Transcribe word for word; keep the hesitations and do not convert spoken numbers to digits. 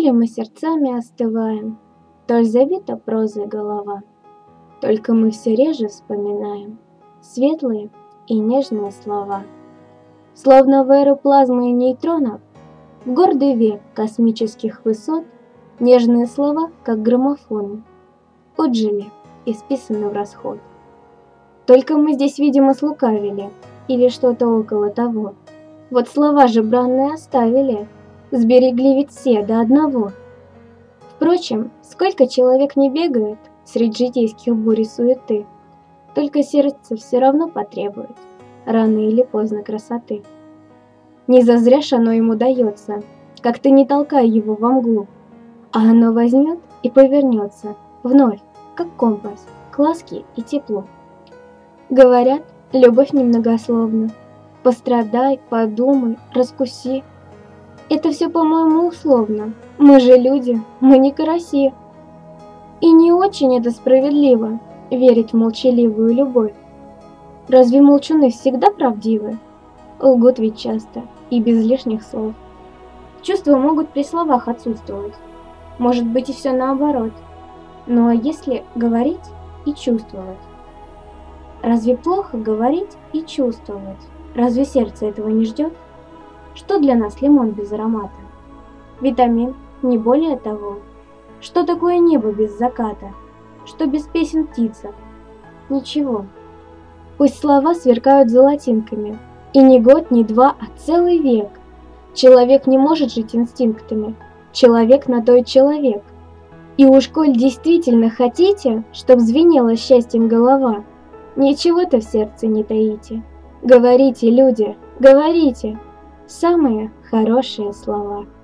ли мы сердцами остываем, то ли забита прозой голова, только мы все реже вспоминаем светлые и нежные слова. Словно в эру плазмы и нейтронов, в гордый век космических высот, нежные слова, как граммофоны, отжили и списаны в расход. Только мы здесь, видимо, слукавили, или что-то около того. Вот слова же бранные оставили, сберегли ведь все до одного. Впрочем, сколько человек не бегает среди житейских бурь и суеты, только сердце все равно потребует рано или поздно красоты. Не зазря ж оно ему дается, как ты не толкай его во мглу, а оно возьмет и повернется вновь, как компас, к ласке и теплу. Говорят, любовь немногословна. Пострадай, подумай, раскуси. Это все, по-моему, условно. Мы же люди, мы не караси. И не очень это справедливо верить в молчаливую любовь. Разве молчуны всегда правдивы? Лгут ведь часто и без лишних слов. Чувства могут при словах отсутствовать. Может быть и все наоборот. Ну а если говорить и чувствовать? Разве плохо говорить и чувствовать? Разве сердце этого не ждет? Что для нас лимон без аромата? Витамин, не более того. Что такое небо без заката? Что без песен птица? Ничего. Пусть слова сверкают золотинками. И не год, не два, а целый век. Человек не может жить инстинктами. Человек на то и человек. И уж коль действительно хотите, чтоб звенела счастьем голова, ничего-то в сердце не таите. Говорите, люди, говорите самые хорошие слова.